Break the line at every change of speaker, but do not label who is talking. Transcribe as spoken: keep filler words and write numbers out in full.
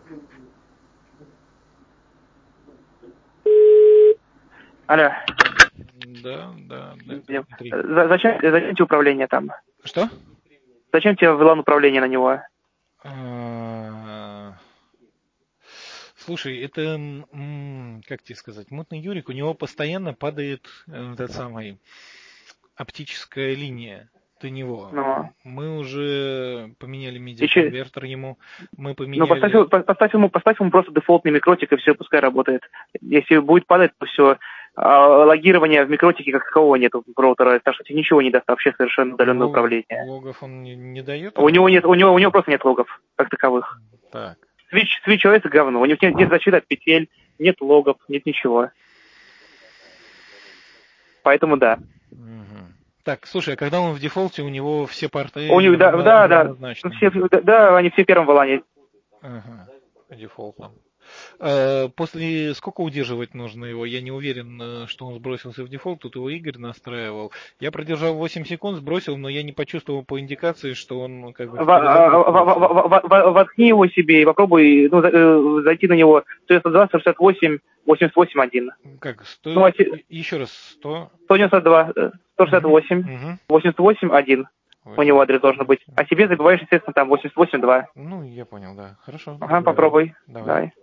Алло.
Да, да, да.
За- Зачем, зачем тебе управление там?
Что?
Зачем тебе вылан управление на него?
А, Слушай, это, м, как тебе сказать, мутный Юрик, у него постоянно падает э, этот самый оптическая линия до него.
Ну,
Мы уже поменяли
Еще-
медиаконвертер ему, мы
ну
поменяли...
поставь, ему- по- поставь ему, поставь ему просто дефолтный микротик, и все, пускай работает. Если будет падать, то все. Логирования в микротике как такового нету роутера, так что тебе ничего не даст вообще совершенно удаленное
Лог-
управление.
Логов он не, не дает?
У него нет, у него, у него просто нет логов как таковых.
Так.
Switch, Switch о эс говно. У него нет, нет защиты от петель, нет логов, нет ничего. Поэтому да.
Мгм. Так, слушай, а когда он в дефолте, у него все порты
У них, да,
равно-
да, да,
равнозначны?
все, да, да, они все в первом валане.
Ага, по дефолту. Э, После сколько удерживать нужно его? Я не уверен, э, что он сбросился в дефолт. Тут его Игорь настраивал. Я продержал восемь секунд, сбросил, но я не почувствовал по индикации, что он как бы в
В- в- в- в- в- Воткни его себе и попробуй ну, за- э, зайти на него сто девяносто два, сто шестьдесят восемь, восемьдесят восемь один.
Как? Сто...
Ну, а те-
Еще раз, сто...
сто девяносто два, э, сто шестьдесят восемь,
Угу.
восемьдесят восемь один. У него адрес должен быть. А себе забиваешь, естественно, там восемьдесят восемь два.
Ну, я понял, да. Хорошо.
Ага, попробуй.
Давай.
Давай.